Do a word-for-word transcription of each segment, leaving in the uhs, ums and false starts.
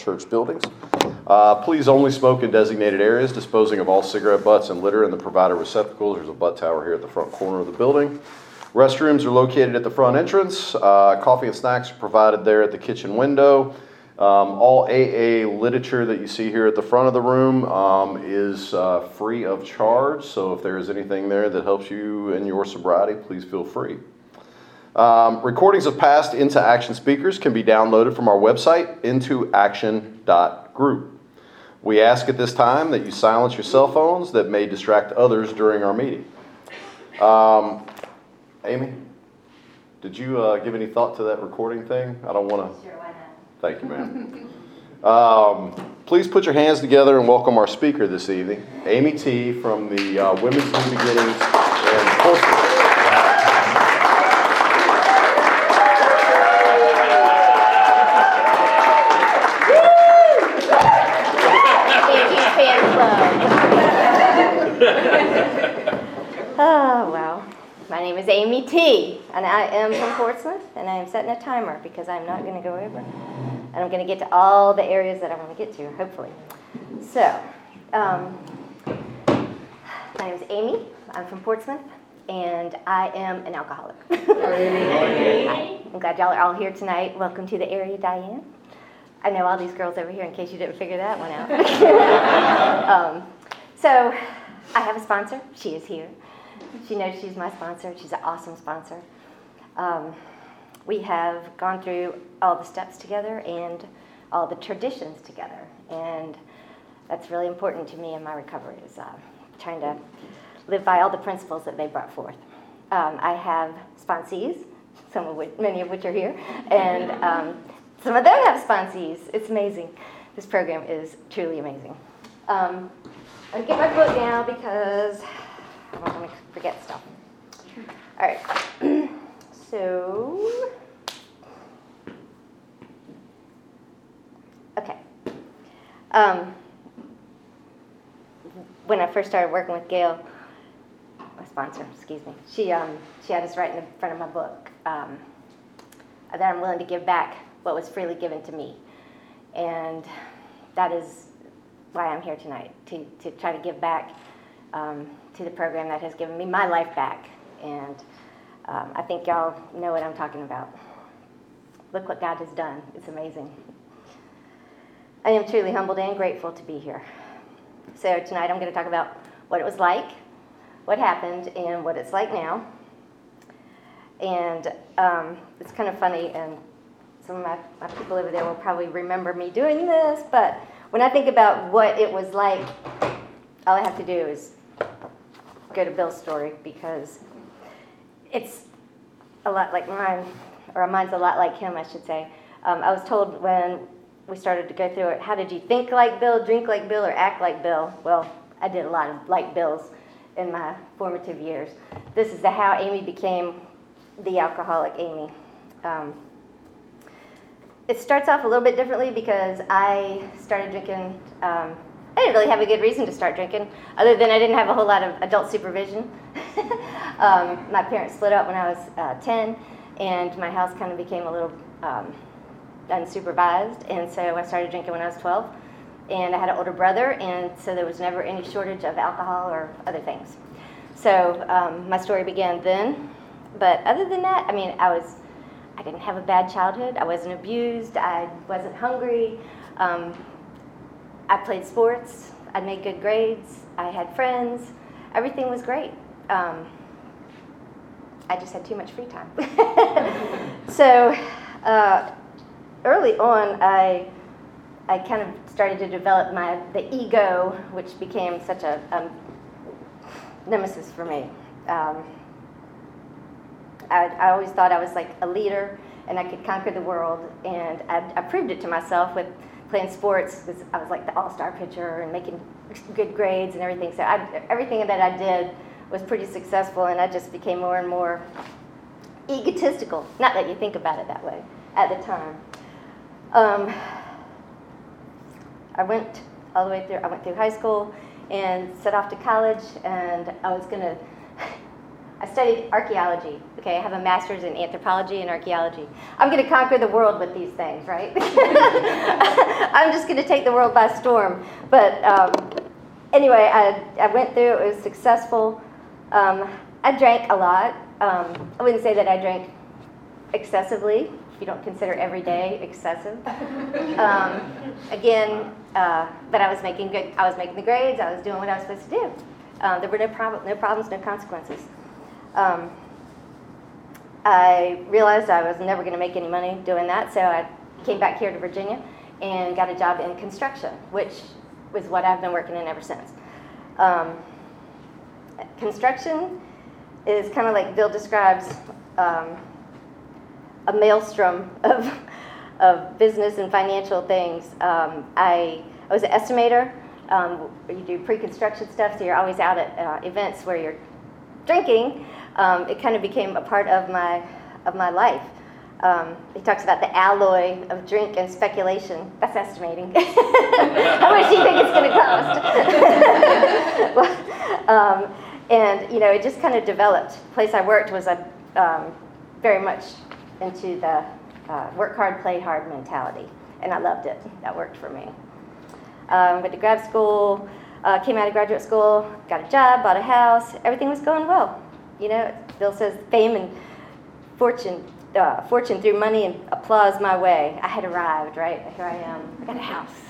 church buildings. Uh, please only smoke in designated areas, disposing of all cigarette butts and litter in the provided receptacles. There's a butt tower here at the front corner of the building. Restrooms are located at the front entrance. Uh, coffee and snacks are provided there at the kitchen window. Um, all A A literature that you see here at the front of the room um, is uh, free of charge. So if there is anything there that helps you in your sobriety, please feel free. Um, recordings of past Into Action speakers can be downloaded from our website, into action dot group. We ask at this time that you silence your cell phones that may distract others during our meeting. Um, Amy, did you uh, give any thought to that recording thing? I don't want to. Sure, why not? Thank you, ma'am. um, please put your hands together and welcome our speaker this evening, Amy T. from the uh, Women's New Beginnings and Portsmouth. Oh, well, my name is Amy T, and I am from Portsmouth, and I am setting a timer because I'm not going to go over, and I'm going to get to all the areas that I want to get to, hopefully. So, um, my name is Amy, I'm from Portsmouth, and I am an alcoholic. Hi. I'm glad y'all are all here tonight. Welcome to the area, Diane. I know all these girls over here in case you didn't figure that one out. um, so, I have a sponsor. She is here. She knows she's my sponsor. She's an awesome sponsor. Um, we have gone through all the steps together and all the traditions together. And that's really important to me in my recovery, is uh, trying to live by all the principles that they brought forth. Um, I have sponsees, some of which, many of which are here, and um, some of them have sponsees. It's amazing. This program is truly amazing. Um, I'm going to get my book now because I don't want to forget stuff. All right. So, okay. Um, when I first started working with Gail, my sponsor, excuse me, she um, she had us write in the front of my book um, that I'm willing to give back what was freely given to me, and that is why I'm here tonight, to, to try to give back um, to the program that has given me my life back. And um, I think y'all know what I'm talking about. Look what God has done. It's amazing. I am truly humbled and grateful to be here. So tonight I'm going to talk about what it was like, what happened, and what it's like now. And um, it's kind of funny, and some of my, my people over there will probably remember me doing this, but when I think about what it was like, all I have to do is go to Bill's story, because it's a lot like mine, or mine's a lot like him, I should say. Um, I was told when we started to go through it, how did you think like Bill, drink like Bill, or act like Bill? Well, I did a lot of like Bills in my formative years. This is the how Amy became the alcoholic Amy. Um, It starts off a little bit differently because I started drinking. Um, I didn't really have a good reason to start drinking, other than I didn't have a whole lot of adult supervision. um, my parents split up when I was uh, ten, and my house kind of became a little um, unsupervised, and so I started drinking when I was twelve. And I had an older brother, and so there was never any shortage of alcohol or other things. So um, my story began then. But other than that, I mean, I was. I didn't have a bad childhood. I wasn't abused. I wasn't hungry. Um, I played sports. I made good grades. I had friends. Everything was great. Um, I just had too much free time. So uh, early on, I I kind of started to develop my the ego, which became such a um, nemesis for me. Um, I, I always thought I was like a leader and I could conquer the world, and I, I proved it to myself with playing sports, because I was like the all-star pitcher and making good grades and everything. So I, everything that I did was pretty successful, and I just became more and more egotistical. Not that you think about it that way at the time. Um, I went all the way through. I went through high school and set off to college, and I was gonna. I studied archaeology. Okay, I have a master's in anthropology and archaeology. I'm going to conquer the world with these things, right? I'm just going to take the world by storm. But um, anyway, I, I went through. It was successful. Um, I drank a lot. Um, I wouldn't say that I drank excessively. If you don't consider every day excessive. Um, again, uh, but I was making good. I was making the grades. I was doing what I was supposed to do. Um, there were no, prob- no problems, no consequences. Um, I realized I was never going to make any money doing that, so I came back here to Virginia and got a job in construction, which was what I've been working in ever since. Um, construction is kind of like Bill describes, um, a maelstrom of, of business and financial things. Um, I, I was an estimator. Um, you do pre-construction stuff, so you're always out at uh, events where you're drinking. Um, it kind of became a part of my of my life. Um, he talks about the alloy of drink and speculation. That's estimating. How much do you think it's going to cost? well, um, and you know, it just kind of developed. The place I worked was a um, very much into the uh, work hard, play hard mentality, and I loved it. That worked for me. Um, went to grad school, uh, came out of graduate school, got a job, bought a house. Everything was going well. You know, Bill says fame and fortune, uh, fortune through money and applause my way. I had arrived, right? Here I am. I got a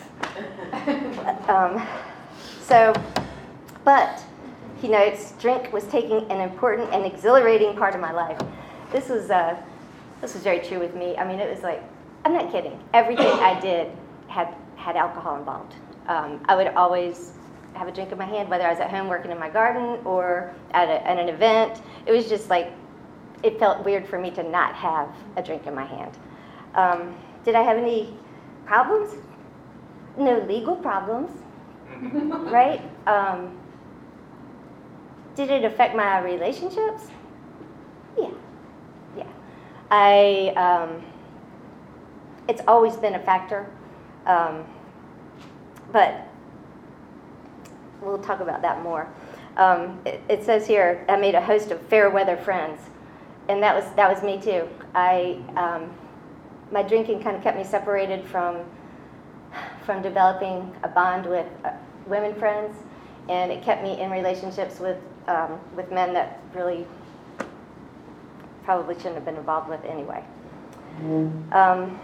house. um, so, but, you know, it's, drink was taking an important and exhilarating part of my life. This was, uh, this was very true with me. I mean, it was like, I'm not kidding. Everything I did had had alcohol involved. Um, I would always have a drink in my hand, whether I was at home working in my garden or at, a, at an event. It was just like, it felt weird for me to not have a drink in my hand. Um, did I have any problems? No legal problems, right? Um, did it affect my relationships? Yeah, yeah. I, um, it's always been a factor. Um, but we'll talk about that more. Um, it, it says here, I made a host of fair weather friends, and that was that was me too. I um, my drinking kind of kept me separated from from developing a bond with uh, women friends, and it kept me in relationships with um, with men that really probably shouldn't have been involved with anyway. Um,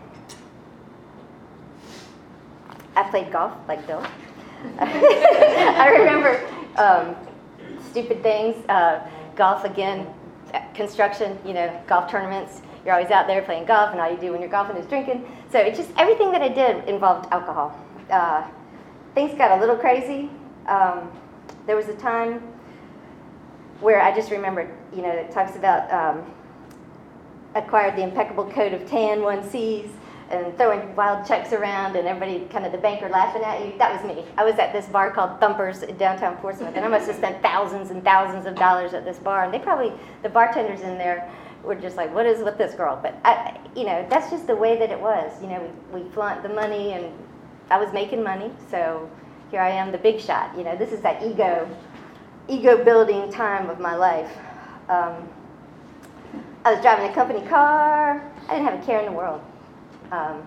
I played golf like Bill. I remember um, stupid things. Uh, golf again, construction. You know, golf tournaments. You're always out there playing golf, and all you do when you're golfing is drinking. So it just everything that I did involved alcohol. Uh, things got a little crazy. Um, there was a time where I just remembered. You know, it talks about um, acquired the impeccable code of tan one sees. And throwing wild checks around, and everybody, kind of the banker laughing at you. That was me. I was at this bar called Thumpers in downtown Portsmouth, and I must have spent thousands and thousands of dollars at this bar. And they probably, the bartenders in there were just like, what is with this girl? But, I, you know, that's just the way that it was. You know, we, we flaunt the money, and I was making money, so here I am, the big shot. You know, this is that ego, ego-building time of my life. Um, I was driving a company car. I didn't have a care in the world. Um,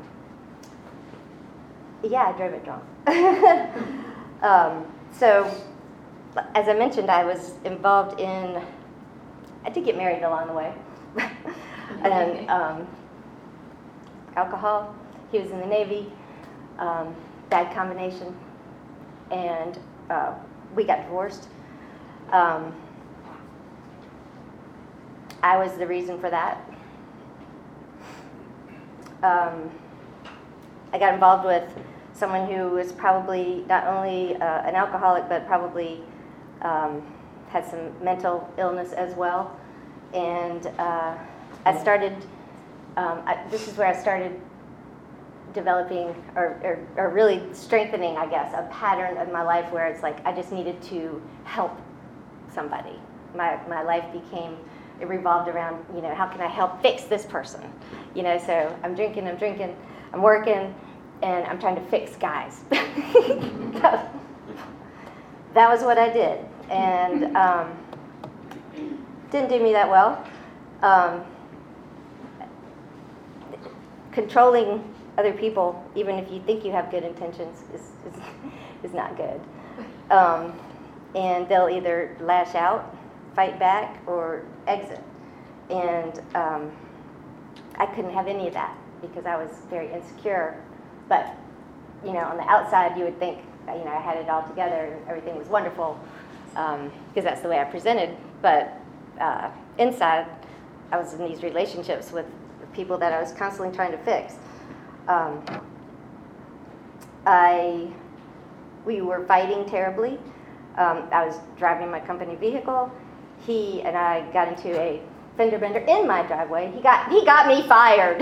yeah, I drove it drunk. um, so, as I mentioned, I was involved in, I did get married along the way. and um, alcohol, he was in the Navy, um, bad combination, and uh, we got divorced. Um, I was the reason for that. Um, I got involved with someone who was probably not only uh, an alcoholic, but probably um, had some mental illness as well. And uh, I started, um, I, this is where I started developing or, or, or really strengthening, I guess, a pattern of my life where it's like I just needed to help somebody. My, my life became, it revolved around, you know, how can I help fix this person? You know, so I'm drinking, I'm drinking, I'm working, and I'm trying to fix guys. That was what I did. And um, didn't do me that well. Um, controlling other people, even if you think you have good intentions, is is, is not good. Um, and they'll either lash out, fight back, or exit. And um, I couldn't have any of that because I was very insecure. But, you know, on the outside, you would think, you know, I had it all together and everything was wonderful, um, because that's the way I presented. But uh, inside, I was in these relationships with people that I was constantly trying to fix. Um, I, we were fighting terribly. Um, I was driving my company vehicle. He and I got into a fender bender in my driveway. He got he got me fired.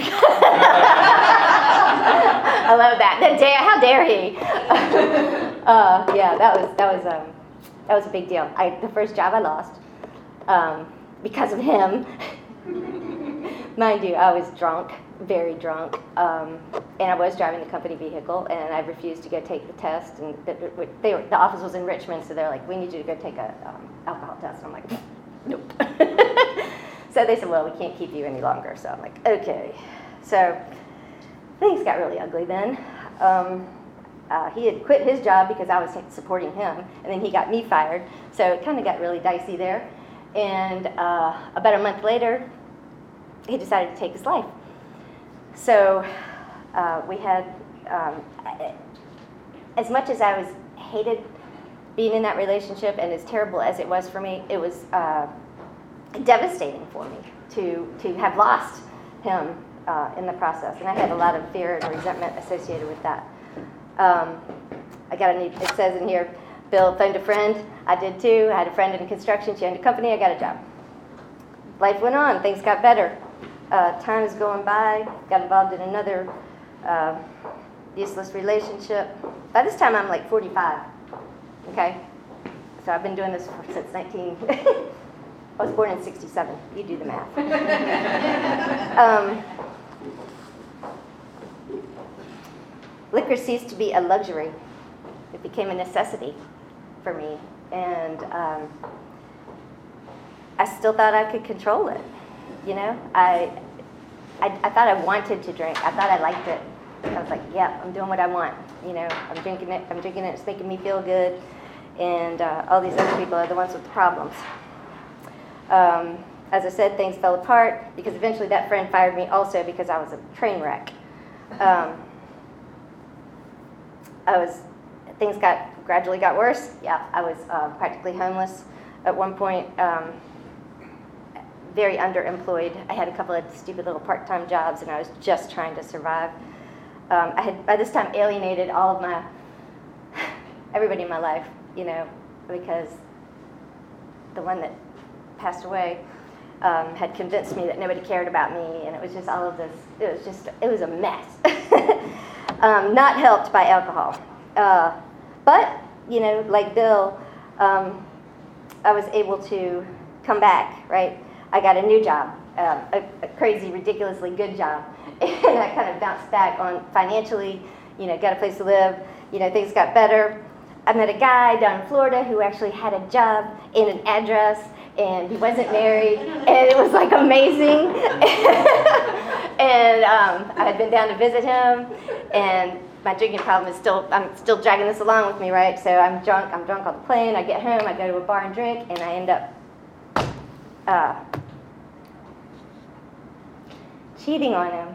I love that. Then dare, how dare he? uh, yeah, that was that was um, that was a big deal. I the first job I lost um, because of him. Mind you, I was drunk, very drunk, um, and I was driving the company vehicle, and I refused to go take the test. And the, they were, the office was in Richmond, so they're like, "We need you to go take a um, alcohol test." And I'm like, "Nope." So they said, "Well, we can't keep you any longer." So I'm like, "Okay." So things got really ugly then. Um, uh, he had quit his job because I was supporting him, and then he got me fired. So it kind of got really dicey there. And uh, about a month later, he decided to take his life. So uh, we had, um, as much as I was hated being in that relationship, and as terrible as it was for me, it was uh, devastating for me to to have lost him uh, in the process. And I had a lot of fear and resentment associated with that. Um, I got a new, it says in here, Bill phoned a friend. I did too. I had a friend in construction. She owned a company. I got a job. Life went on. Things got better. Uh, time is going by. Got involved in another uh, useless relationship. By this time, I'm like forty-five. Okay? So I've been doing this for, since nineteen... I was born in sixty-seven. You do the math. um, liquor ceased to be a luxury. It became a necessity for me. And um, I still thought I could control it. You know, I, I I thought I wanted to drink. I thought I liked it. I was like, yeah, I'm doing what I want. You know, I'm drinking it. I'm drinking it. It's making me feel good. And uh, all these other people are the ones with the problems. Um, as I said, things fell apart because eventually that friend fired me also because I was a train wreck. Um, I was, things got gradually got worse. Yeah, I was uh, practically homeless at one point. Um, very underemployed. I had a couple of stupid little part-time jobs, and I was just trying to survive. Um, I had by this time alienated all of my everybody in my life, you know, because the one that passed away um, had convinced me that nobody cared about me, and it was just all of this. It was just it was a mess. um, not helped by alcohol, uh, but you know, like Bill, um, I was able to come back, right? I got a new job, um, a, a crazy, ridiculously good job, and I kind of bounced back on financially, you know, got a place to live, you know, things got better. I met a guy down in Florida who actually had a job and an address, and he wasn't married, and it was like amazing. And um, I had been down to visit him, and my drinking problem is still, I'm still dragging this along with me, right? So I'm drunk, I'm drunk on the plane, I get home, I go to a bar and drink, and I end up Uh, cheating on him.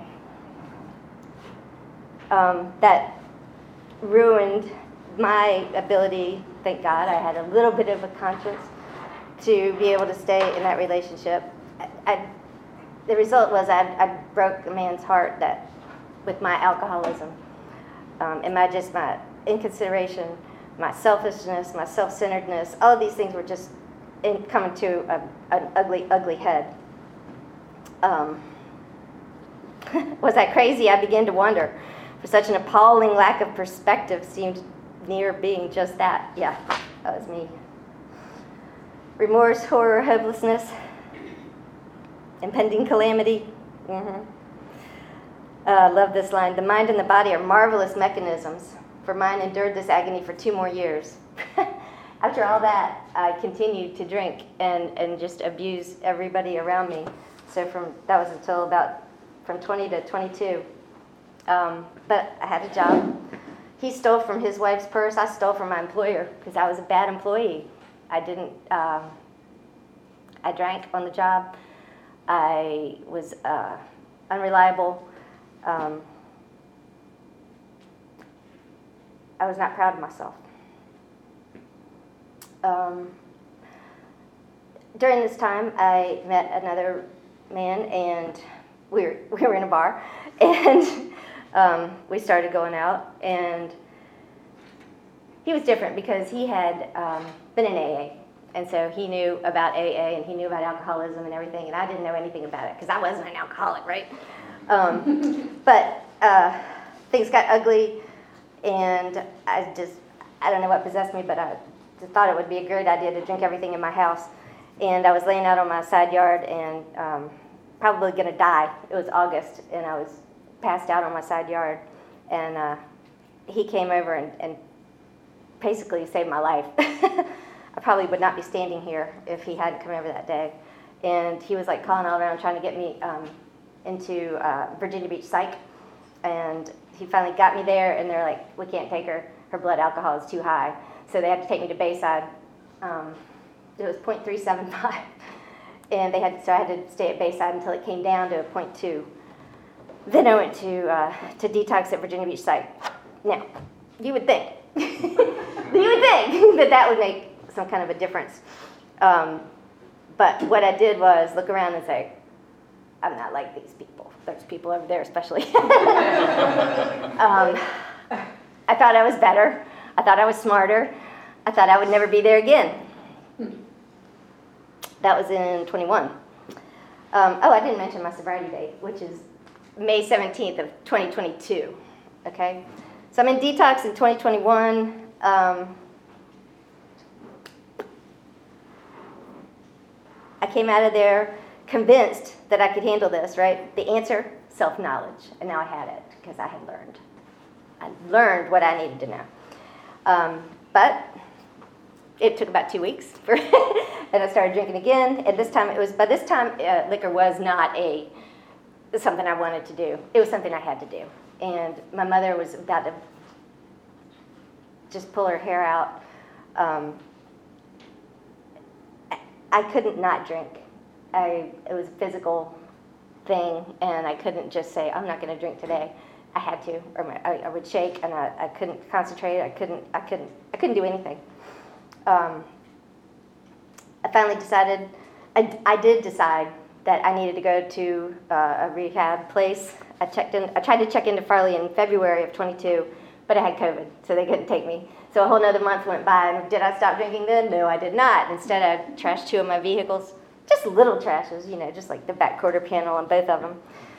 Um, that ruined my ability, thank God, I had a little bit of a conscience to be able to stay in that relationship. I, I, the result was I, I broke a man's heart that with my alcoholism, um, and my just my inconsideration, my selfishness, my self-centeredness, all of these things were just in coming to a, an ugly, ugly head. Um, was I crazy? I began to wonder. For such an appalling lack of perspective seemed near being just that. Yeah, that was me. Remorse, horror, hopelessness, impending calamity. Mm-hmm. Uh, love this line. The mind and the body are marvelous mechanisms, for mine endured this agony for two more years. after all that, I continued to drink and, and just abuse everybody around me. So from that was until about from twenty to twenty-two. Um, but I had a job. He stole from his wife's purse. I stole from my employer because I was a bad employee. I didn't. Um, I drank on the job. I was uh, unreliable. Um, I was not proud of myself. Um, during this time, I met another man, and we were we were in a bar, and um, we started going out. And he was different because he had um, been in A A, and so he knew about A A and he knew about alcoholism and everything, and I didn't know anything about it because I wasn't an alcoholic, right? Um, but uh, things got ugly, and I just I don't know what possessed me, but I just thought it would be a great idea to drink everything in my house. And I was laying out on my side yard and um, probably going to die. It was August, and I was passed out on my side yard. And uh, he came over and, and basically saved my life. I probably would not be standing here if he hadn't come over that day. And he was like calling all around trying to get me um, into uh, Virginia Beach Psych. And he finally got me there, and they're like, we can't take her. Her blood alcohol is too high. So they had to take me to Bayside. Um, it was point three seven five. And they had, so I had to stay at Bayside until it came down to a point two. Then I went to uh, to detox at Virginia Beach Psych. Now, you would think, you would think that that would make some kind of a difference. Um, but what I did was look around and say, I'm not like these people. There's people over there especially. um, I thought I was better. I thought I was smarter. I thought I would never be there again. That was in twenty-one. Um, oh, I didn't mention my sobriety date, which is May seventeenth of twenty twenty-two. Okay? So I'm in detox in twenty twenty-one. Um, I came out of there convinced that I could handle this, right? The answer, self-knowledge. And now I had it because I had learned. I learned what I needed to know. Um, but it took about two weeks, for and I started drinking again. And this time, it was by this time, uh, liquor was not a something I wanted to do. It was something I had to do. And my mother was about to just pull her hair out. Um, I, I couldn't not drink. I it was a physical thing, and I couldn't just say, I'm not going to drink today. I had to, or my, I, I would shake, and I, I couldn't concentrate. I couldn't, I couldn't, I couldn't do anything. Um, I finally decided, I, I did decide that I needed to go to uh, a rehab place. I checked in, I tried to check into Farley in February of twenty-two, but I had COVID, so they couldn't take me. So a whole nother month went by, and did I stop drinking then? No, I did not. Instead, I trashed two of my vehicles, just little trashes, you know, just like the back quarter panel on both of them.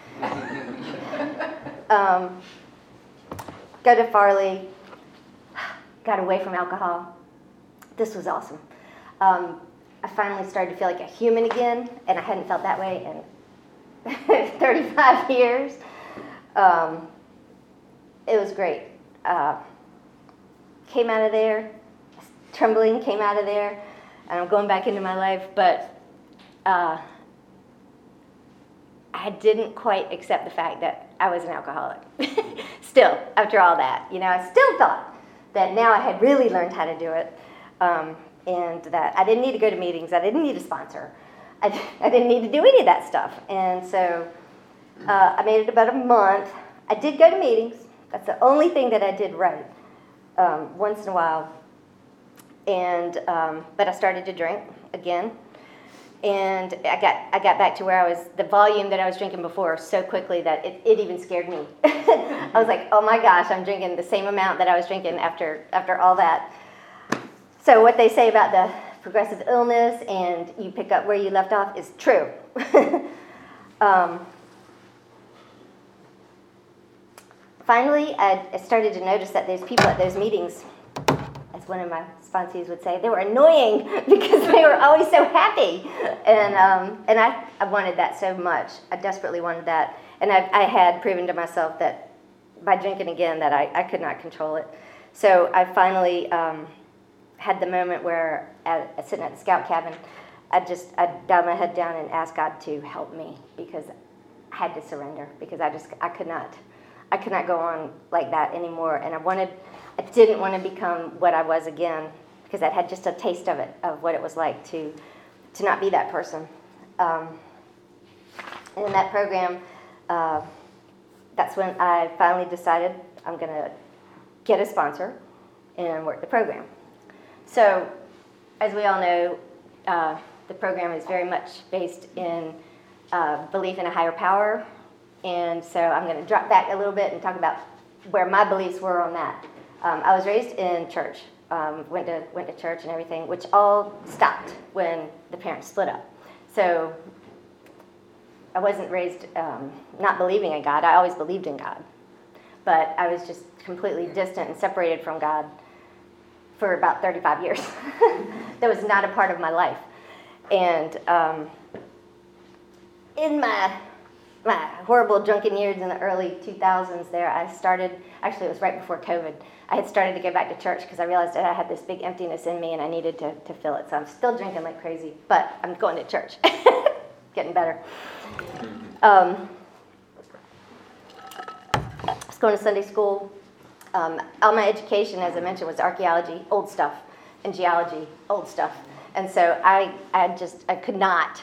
Um, go to Farley, got away from alcohol. This was awesome. Um, I finally started to feel like a human again, and I hadn't felt that way in thirty-five years. Um, it was great. Uh, came out of there, trembling, came out of there, and I'm going back into my life, but uh, I didn't quite accept the fact that I was an alcoholic. Still, after all that, you know, I still thought that now I had really learned how to do it, um, and that I didn't need to go to meetings. I didn't need a sponsor. I, I didn't need to do any of that stuff. And so uh, I made it about a month. I did go to meetings. That's the only thing that I did right, um, once in a while. And um, but I started to drink again. And I got I got back to where I was, the volume that I was drinking before so quickly that it, it even scared me. I was like, oh my gosh, I'm drinking the same amount that I was drinking after after all that. So what they say about the progressive illness and you pick up where you left off is true. um, finally, I, I started to notice that those people at those meetings, as one of my sponsees would say, they were annoying because they were always so happy. And um, and I, I wanted that so much. I desperately wanted that. And I, I had proven to myself that by drinking again that I, I could not control it. So I finally um, had the moment where, at, sitting at the scout cabin, I just, I bowed my head down and asked God to help me, because I had to surrender, because I just, I could not, I could not go on like that anymore. And I wanted, I didn't want to become what I was again, because I'd had just a taste of it, of what it was like to, to not be that person. Um, and in that program, uh, that's when I finally decided I'm going to get a sponsor and work the program. So, as we all know, uh, the program is very much based in uh, belief in a higher power, and so I'm going to drop back a little bit and talk about where my beliefs were on that. Um, I was raised in church, um, went to went to church and everything, which all stopped when the parents split up. So I wasn't raised um, not believing in God. I always believed in God, but I was just completely distant and separated from God for about thirty-five years. That was not a part of my life. And um, in my my horrible drunken years in the early two thousands there, I started, actually it was right before COVID, I had started to go back to church because I realized that I had this big emptiness in me and I needed to, to fill it. So I'm still drinking like crazy, but I'm going to church. Getting better. Um, I was going to Sunday school. Um, all my education, as I mentioned, was archaeology, old stuff, and geology, old stuff. And so I, I just, I could not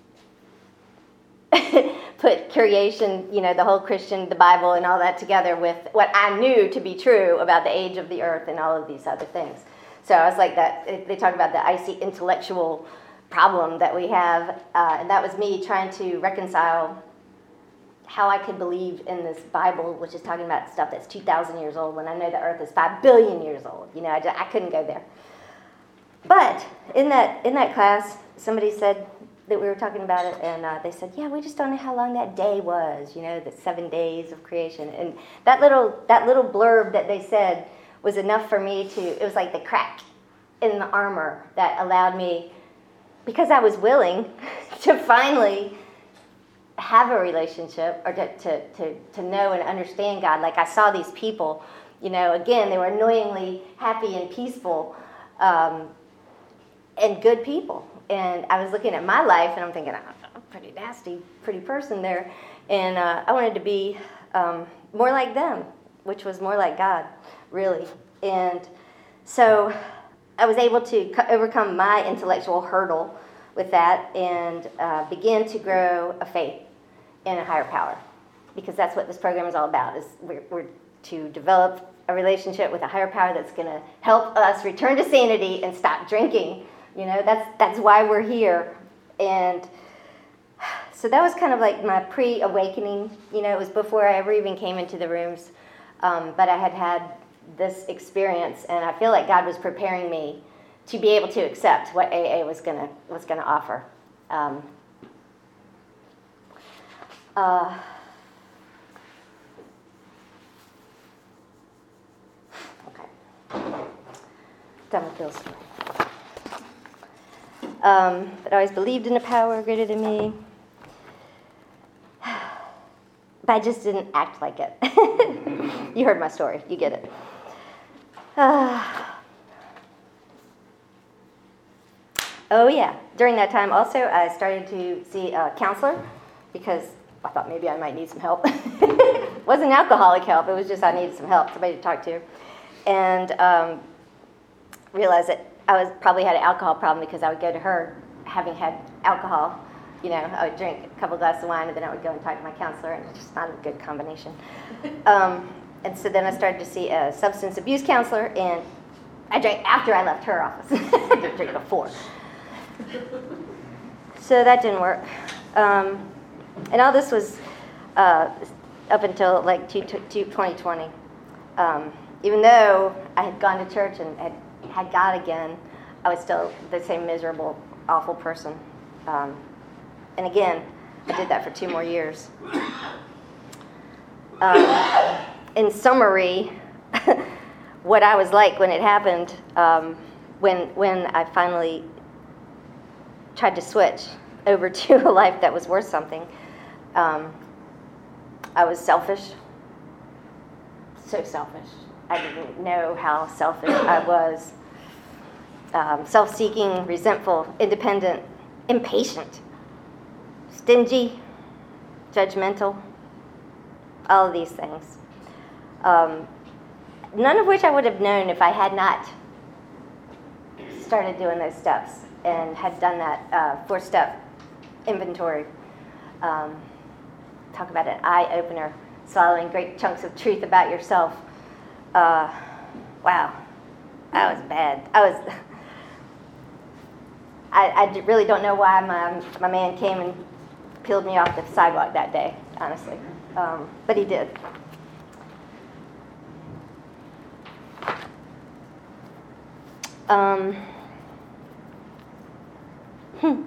put creation, you know, the whole Christian, the Bible, and all that together with what I knew to be true about the age of the earth and all of these other things. So I was like that, they talk about the icy intellectual problem that we have, uh, and that was me trying to reconcile how I could believe in this Bible, which is talking about stuff that's two thousand years old, when I know the earth is five billion years old. You know, I, just, I couldn't go there. But in that in that class, somebody said that we were talking about it, and uh, they said, yeah, we just don't know how long that day was, you know, the seven days of creation. And that little that little blurb that they said was enough for me to, it was like the crack in the armor that allowed me, because I was willing to finally have a relationship, or to, to, to, to know and understand God. Like I saw these people, you know, again, they were annoyingly happy and peaceful, um, and good people. And I was looking at my life and I'm thinking, I'm a pretty nasty, pretty person there. And uh, I wanted to be um, more like them, which was more like God, really. And so I was able to overcome my intellectual hurdle with that and uh, begin to grow a faith in a higher power, because that's what this program is all about. Is we're, we're to develop a relationship with a higher power that's going to help us return to sanity and stop drinking. You know, that's that's why we're here. And so that was kind of like my pre-awakening. You know, it was before I ever even came into the rooms, um, but I had had this experience, and I feel like God was preparing me to be able to accept what A A was gonna was gonna offer. Um, uh, okay, done with Bill's story. Um, but I always believed in a power greater than me, but I just didn't act like it. You heard my story. You get it. Uh, Oh, yeah. During that time, also, I started to see a counselor because I thought maybe I might need some help. It wasn't alcoholic help. It was just I needed some help, somebody to talk to. And um, realized that I was probably had an alcohol problem because I would go to her having had alcohol. You know, I would drink a couple glasses of wine, and then I would go and talk to my counselor, and it's just not a good combination. Um, and so then I started to see a substance abuse counselor, and I drank after I left her office. I didn't drink before. So that didn't work. Um, and all this was uh, up until like twenty twenty. Um, even though I had gone to church and had had God again, I was still the same miserable, awful person. Um, and again, I did that for two more years. Um, in summary, what I was like when it happened, um, when when I finally tried to switch over to a life that was worth something. Um, I was selfish, so selfish. I didn't know how selfish I was. um, self-seeking, resentful, independent, impatient, stingy, judgmental, all of these things. Um, none of which I would have known if I had not started doing those steps and had done that uh, four-step inventory. Um, talk about an eye-opener, swallowing great chunks of truth about yourself. Uh, wow, that was bad. I was. I, I really don't know why my my man came and peeled me off the sidewalk that day, honestly, um, but he did. Um, hmm.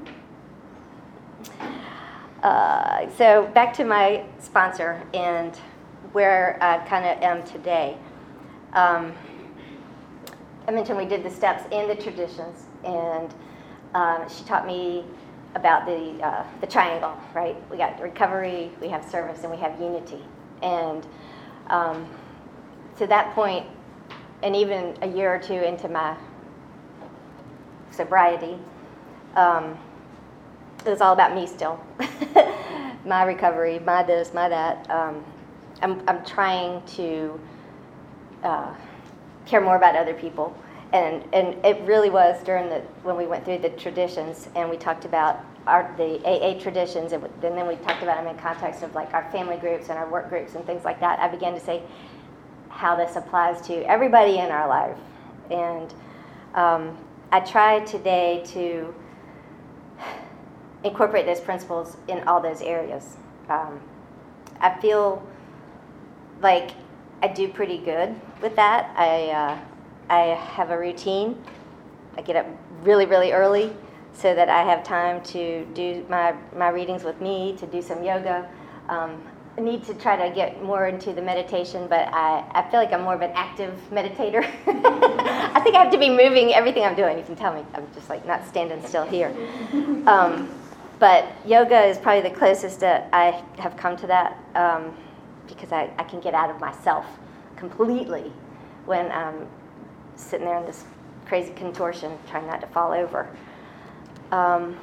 Uh, so back to my sponsor and where I kind of am today. Um, I mentioned we did the steps and the traditions, and um, she taught me about the uh, the triangle, right? We got recovery, we have service, and we have unity. And um, to that point, and even a year or two into my sobriety, um, it was all about me still. My recovery, my this, my that. Um, I'm I'm trying to uh, care more about other people, and and it really was during the when we went through the traditions and we talked about our the A A traditions, and then we talked about them in context of like our family groups and our work groups and things like that. I began to say how this applies to everybody in our life, and um, I try today to incorporate those principles in all those areas. Um, I feel like I do pretty good with that. I uh, I have a routine. I get up really, really early so that I have time to do my, my readings with me, to do some yoga. Um, I need to try to get more into the meditation, but I, I feel like I'm more of an active meditator. I think I have to be moving everything I'm doing. You can tell me. I'm just like not standing still here. Um, but yoga is probably the closest that I have come to that, um, because I, I can get out of myself completely when I'm sitting there in this crazy contortion trying not to fall over. Um,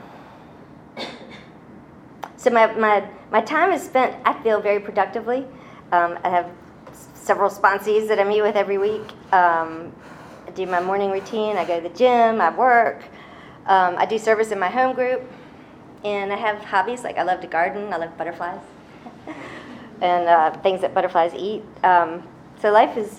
so my, my, my time is spent, I feel, very productively. Um, I have s- several sponsees that I meet with every week. Um, I do my morning routine. I go to the gym. I work. Um, I do service in my home group. And I have hobbies, like I love to garden. I love butterflies and uh, things that butterflies eat. Um, so life is,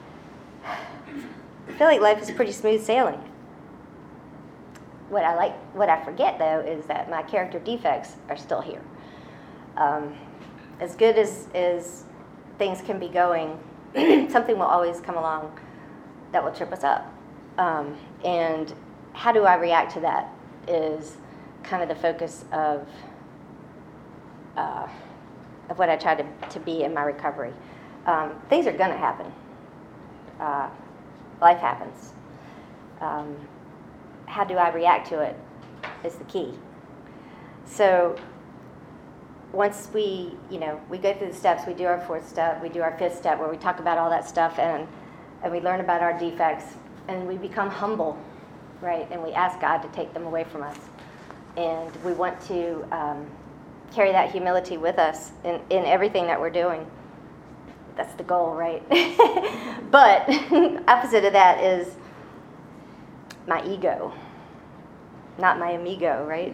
I feel like life is pretty smooth sailing. What I like, what I forget though, is that my character defects are still here. Um, as good as, as things can be going, something will always come along that will trip us up. Um, and how do I react to that is kind of the focus of uh, of what I try to, to be in my recovery. Um, things are going to happen. Uh, life happens. Um, how do I react to it is the key. So once we, you know, we go through the steps, we do our fourth step, we do our fifth step where we talk about all that stuff and, and we learn about our defects and we become humble, right? And we ask God to take them away from us. And we want to um, carry that humility with us in, in everything that we're doing. That's the goal, right? But opposite of that is my ego, not my amigo, right?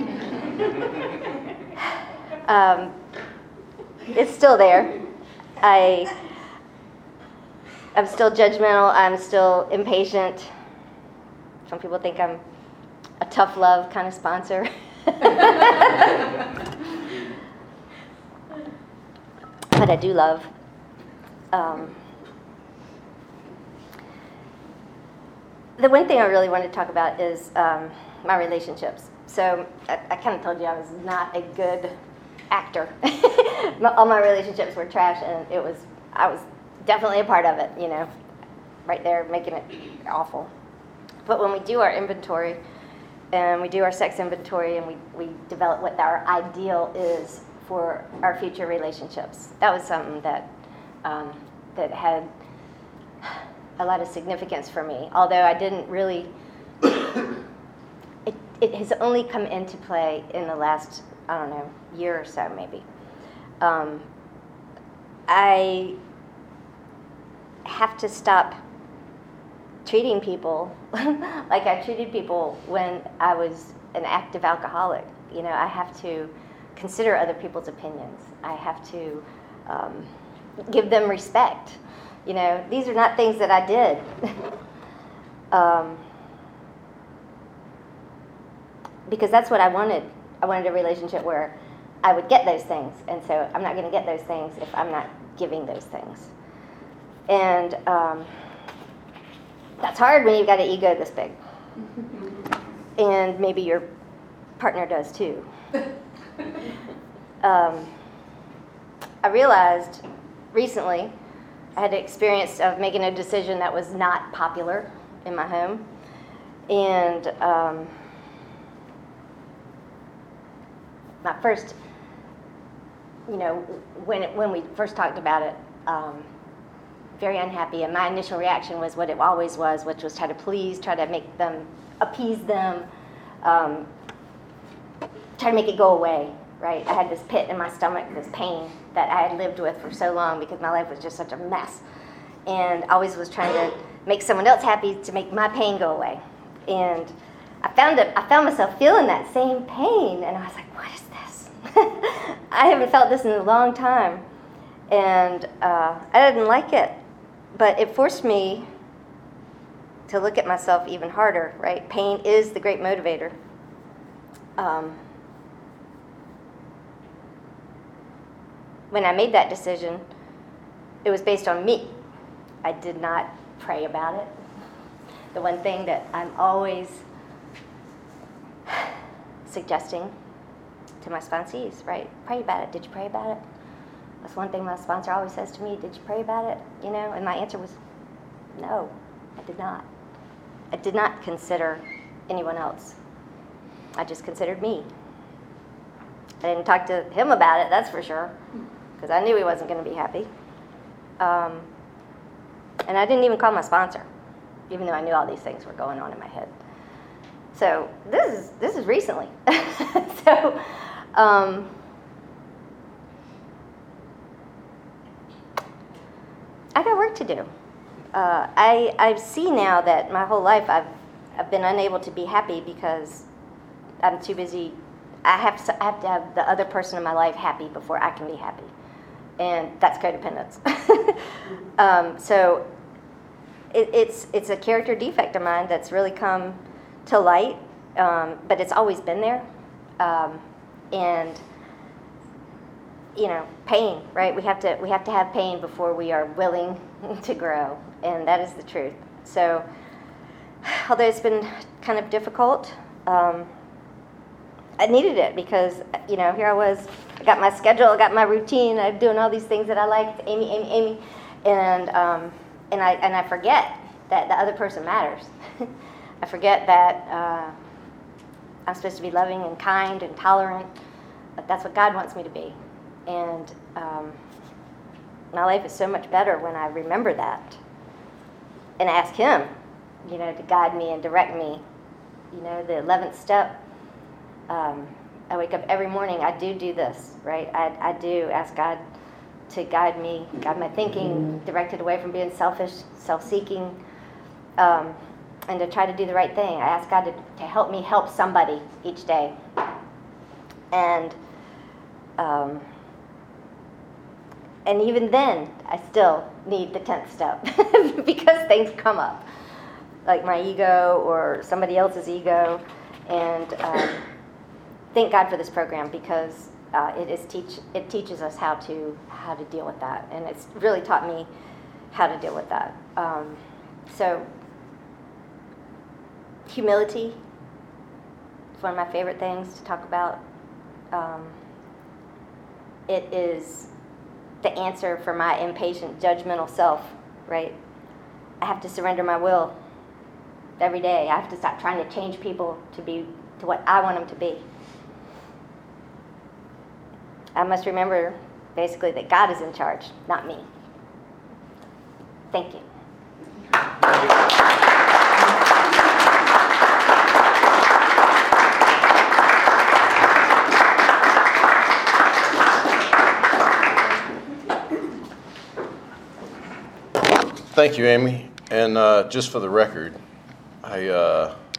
um, it's still there. I, I'm still judgmental. I'm still impatient. Some people think I'm a tough love kind of sponsor. But I do love. Um, the one thing I really wanted to talk about is um, my relationships. So I, I kind of told you I was not a good actor. my, all my relationships were trash, and it was I was definitely a part of it, you know, right there making it awful. But when we do our inventory, and we do our sex inventory, and we, we develop what our ideal is for our future relationships. That was something that um, that had a lot of significance for me. Although I didn't really it has only come into play in the last, I don't know, year or so maybe. Um, I have to stop treating people like I treated people when I was an active alcoholic. You know, I have to consider other people's opinions. I have to um, give them respect. You know, these are not things that I did. um, because that's what I wanted. I wanted a relationship where I would get those things. And so I'm not going to get those things if I'm not giving those things. And um, that's hard when you've got an ego this big. And maybe your partner does too. um, I realized recently I had the experience of making a decision that was not popular in my home. And um, my first, you know, when it, when we first talked about it, um, very unhappy. And my initial reaction was what it always was, which was try to please, try to make them, appease them, um, try to make it go away, right? I had this pit in my stomach, this pain that I had lived with for so long because my life was just such a mess. And I always was trying to make someone else happy to make my pain go away. And I found it, I found myself feeling that same pain, and I was like, what is this? I haven't felt this in a long time. And uh, I didn't like it. But it forced me to look at myself even harder, right? Pain is the great motivator. Um, when I made that decision, it was based on me. I did not pray about it. The one thing that I'm always suggesting to my sponsees, right? Pray about it. Did you pray about it? That's one thing my sponsor always says to me, did you pray about it? You know, and my answer was, no, I did not. I did not consider anyone else. I just considered me. I didn't talk to him about it, that's for sure, because I knew he wasn't going to be happy. Um, and I didn't even call my sponsor, even though I knew all these things were going on in my head. So this is this is recently. so. Um, I got work to do. Uh, I I see now that my whole life I've I've been unable to be happy because I'm too busy. I have to, I have to have the other person in my life happy before I can be happy, and that's codependence. um, so it, it's it's a character defect of mine that's really come to light, um, but it's always been there, um, and. You know, pain, right? We have to we have to have pain before we are willing to grow, and that is the truth. So, although it's been kind of difficult, um, I needed it because, you know, here I was, I got my schedule, I got my routine, I'm doing all these things that I liked, Amy, Amy, Amy, and um, and I and I forget that the other person matters. I forget that uh, I'm supposed to be loving and kind and tolerant, but that's what God wants me to be. And um, my life is so much better when I remember that and ask Him, you know, to guide me and direct me. You know, the eleventh step, um, I wake up every morning, I do do this, right? I, I do ask God to guide me, guide my thinking, direct it away from being selfish, self-seeking, um, and to try to do the right thing. I ask God to, to help me help somebody each day. And um, And even then, I still need the tenth step because things come up, like my ego or somebody else's ego. And um, thank God for this program because uh, it is teach it teaches us how to how to deal with that, and it's really taught me how to deal with that. Um, so humility is one of my favorite things to talk about. Um, it is the answer for my impatient, judgmental self, right? I have to surrender my will every day. I have to stop trying to change people to be to what I want them to be. I must remember, basically, that God is in charge, not me. Thank you. Thank you, Amy. And uh, just for the record, I uh,